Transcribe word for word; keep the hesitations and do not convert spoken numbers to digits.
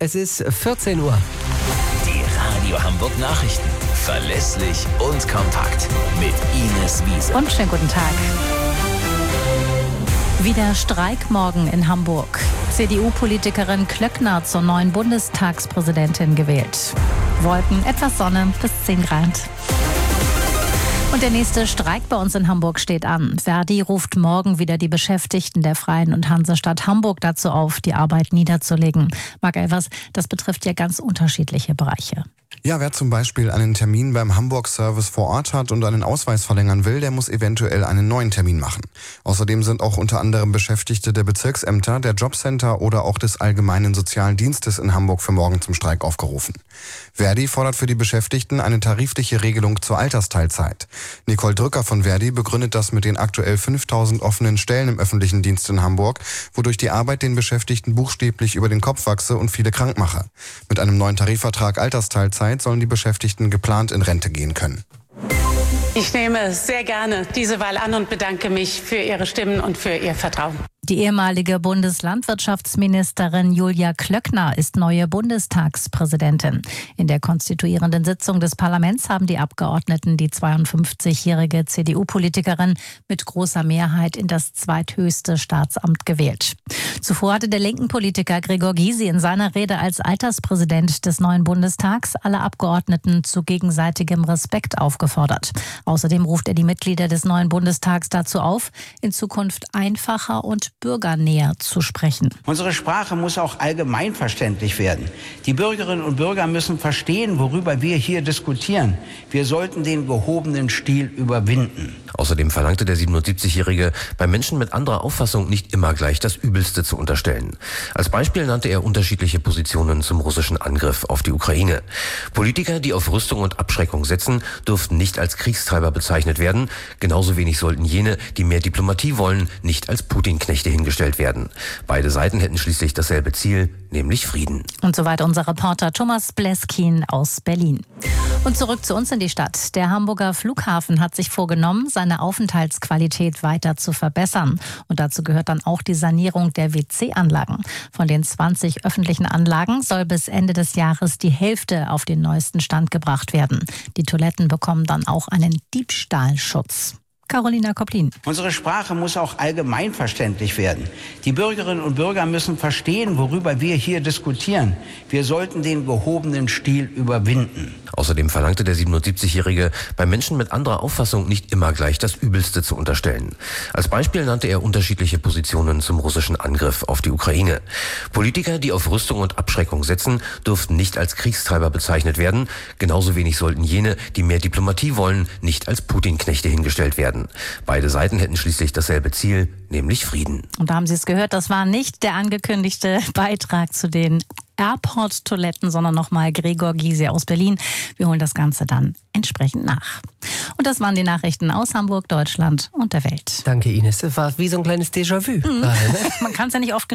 Es ist vierzehn Uhr. Die Radio Hamburg Nachrichten. Verlässlich und kompakt. Mit Ines Wiese. Und schönen guten Tag. Wieder Streik morgen in Hamburg. C D U-Politikerin Klöckner zur neuen Bundestagspräsidentin gewählt. Wolken, etwas Sonne, bis zehn Grad. Und der nächste Streik bei uns in Hamburg steht an. Verdi ruft morgen wieder die Beschäftigten der Freien und Hansestadt Hamburg dazu auf, die Arbeit niederzulegen. Marc Elvers, das betrifft ja ganz unterschiedliche Bereiche. Ja, wer zum Beispiel einen Termin beim Hamburg-Service vor Ort hat und einen Ausweis verlängern will, der muss eventuell einen neuen Termin machen. Außerdem sind auch unter anderem Beschäftigte der Bezirksämter, der Jobcenter oder auch des Allgemeinen Sozialen Dienstes in Hamburg für morgen zum Streik aufgerufen. Verdi fordert für die Beschäftigten eine tarifliche Regelung zur Altersteilzeit. Nicole Drücker von Verdi begründet das mit den aktuell fünftausend offenen Stellen im öffentlichen Dienst in Hamburg, wodurch die Arbeit den Beschäftigten buchstäblich über den Kopf wachse und viele krank mache. Mit einem neuen Tarifvertrag Altersteilzeit sollen die Beschäftigten geplant in Rente gehen können. Ich nehme sehr gerne diese Wahl an und bedanke mich für Ihre Stimmen und für Ihr Vertrauen. Die ehemalige Bundeslandwirtschaftsministerin Julia Klöckner ist neue Bundestagspräsidentin. In der konstituierenden Sitzung des Parlaments haben die Abgeordneten die zweiundfünfzigjährige C D U-Politikerin mit großer Mehrheit in das zweithöchste Staatsamt gewählt. Zuvor hatte der linken Politiker Gregor Gysi in seiner Rede als Alterspräsident des neuen Bundestags alle Abgeordneten zu gegenseitigem Respekt aufgefordert. Außerdem ruft er die Mitglieder des neuen Bundestags dazu auf, in Zukunft einfacher und bürgernäher zu sprechen. Unsere Sprache muss auch allgemeinverständlich werden. Die Bürgerinnen und Bürger müssen verstehen, worüber wir hier diskutieren. Wir sollten den gehobenen Stil überwinden. Außerdem verlangte der siebenundsiebzigjährige, bei Menschen mit anderer Auffassung nicht immer gleich das Übelste zu unterstellen. Als Beispiel nannte er unterschiedliche Positionen zum russischen Angriff auf die Ukraine. Politiker, die auf Rüstung und Abschreckung setzen, dürften nicht als Kriegstreiber bezeichnet werden. Genauso wenig sollten jene, die mehr Diplomatie wollen, nicht als Putin-Knechte hingestellt werden. Beide Seiten hätten schließlich dasselbe Ziel, nämlich Frieden. Und soweit unser Reporter Thomas Bleskin aus Berlin. Und zurück zu uns in die Stadt. Der Hamburger Flughafen hat sich vorgenommen, seine Aufenthaltsqualität weiter zu verbessern. Und dazu gehört dann auch die Sanierung der W C-Anlagen. Von den zwanzig öffentlichen Anlagen soll bis Ende des Jahres die Hälfte auf den neuesten Stand gebracht werden. Die Toiletten bekommen dann auch einen Diebstahlschutz. Carolina Koplin. Unsere Sprache muss auch allgemeinverständlich werden. Die Bürgerinnen und Bürger müssen verstehen, worüber wir hier diskutieren. Wir sollten den gehobenen Stil überwinden. Außerdem verlangte der siebenundsiebzigjährige, bei Menschen mit anderer Auffassung nicht immer gleich das Übelste zu unterstellen. Als Beispiel nannte er unterschiedliche Positionen zum russischen Angriff auf die Ukraine. Politiker, die auf Rüstung und Abschreckung setzen, dürften nicht als Kriegstreiber bezeichnet werden. Genauso wenig sollten jene, die mehr Diplomatie wollen, nicht als Putin-Knechte hingestellt werden. Beide Seiten hätten schließlich dasselbe Ziel, nämlich Frieden. Und da haben Sie es gehört, das war nicht der angekündigte Beitrag zu den Airport-Toiletten, sondern nochmal Gregor Gysi aus Berlin. Wir holen das Ganze dann entsprechend nach. Und das waren die Nachrichten aus Hamburg, Deutschland und der Welt. Danke, Ines. Das war wie so ein kleines Déjà-vu. Mhm. Man kann es ja nicht oft